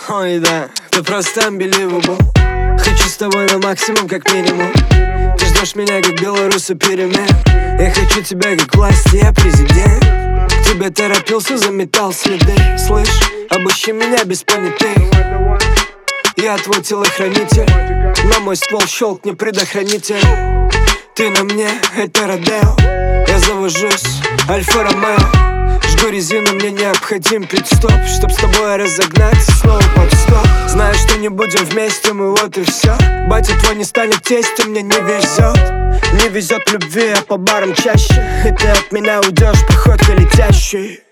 Ой, да, ты просто unbelievable. Хочу с тобой на максимум, как минимум. Ты ждешь меня, как белорусы перемен. Я хочу тебя, как власть, я президент. К тебе торопился, заметал следы. Слышь, обыщи меня без понятых. Я твой телохранитель, на мой ствол щелкни предохранитель. Ты на мне, это Родео. Я завожусь, Альфа-Ромео. Жгу резину, мне необходим пит-стоп, чтоб с тобой разогнаться снова под стоп. Знаю, что не будем вместе, мы вот и все. Батя твой не станет тестем, мне не везет. Не везет в любви, а по барам чаще. И ты от меня уйдешь походкой летящей.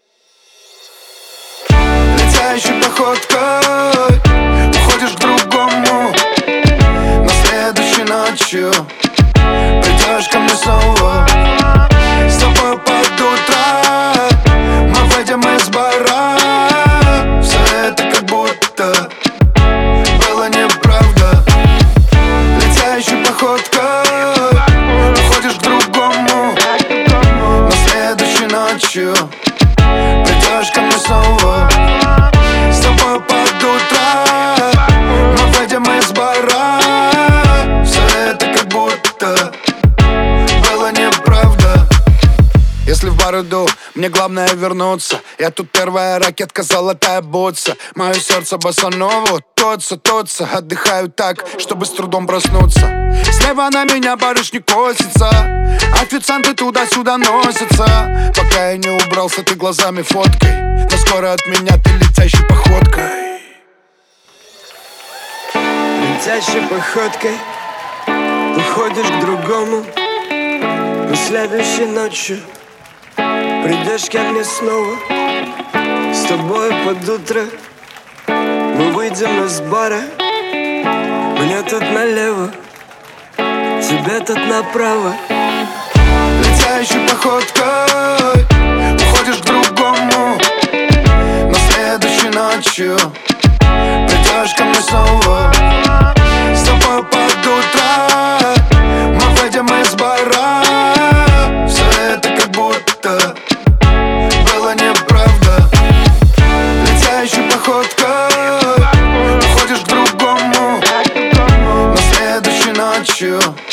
Летящей походкой уходишь к другому. Но следующей ночью придешь ко мне снова. С тобой под утро мы выйдем из бара. Все это как будто было неправда. Летящей походкой уходишь к другому. Но следующей ночью придешь ко мне снова. С тобой под утро мы выйдем из бара. Все это как будто было неправда. Если в бар иду, мне главное вернуться. Я тут первая ракетка, золотая бутса. Мое сердце босаново, тоца. Отдыхаю так, чтобы с трудом проснуться. Слева на меня барышни косятся. Официанты туда-сюда носятся. Пока я не убрался, ты глазами фоткой. Но скоро от меня ты летящей походкой. Летящей походкой уходишь к другому. Но следующей ночью придешь ко мне снова. С тобой под утро мы выйдем из бара. Мне тут налево, тебе тут направо. Летящей походкой уходишь к другому. Но следующей ночью придешь ко мне снова. С тобой под утро мы выйдем из бара. Все это как будто было неправда. Летящей походкой уходишь к другому. Но следующей ночью